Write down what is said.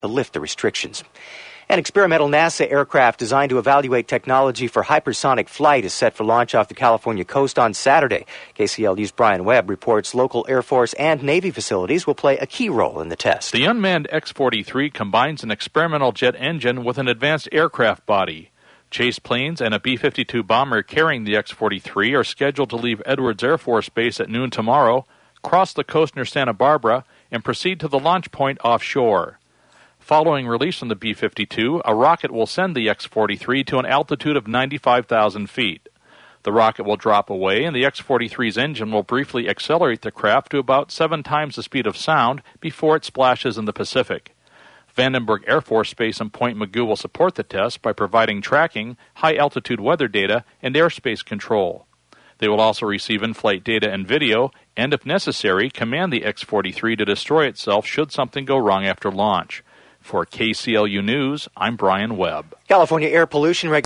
to lift the restrictions. An experimental NASA aircraft designed to evaluate technology for hypersonic flight is set for launch off the California coast on Saturday. KCLU's Brian Webb reports local Air Force and Navy facilities will play a key role in the test. The unmanned X-43 combines an experimental jet engine with an advanced aircraft body. Chase planes and a B-52 bomber carrying the X-43 are scheduled to leave Edwards Air Force Base at noon tomorrow, cross the coast near Santa Barbara, and proceed to the launch point offshore. Following release from the B-52, a rocket will send the X-43 to an altitude of 95,000 feet. The rocket will drop away, and the X-43's engine will briefly accelerate the craft to about 7 times the speed of sound before it splashes in the Pacific. Vandenberg Air Force Base and Point Mugu will support the test by providing tracking, high-altitude weather data, and airspace control. They will also receive in-flight data and video, and if necessary, command the X-43 to destroy itself should something go wrong after launch. For KCLU News, I'm Brian Webb. California air pollution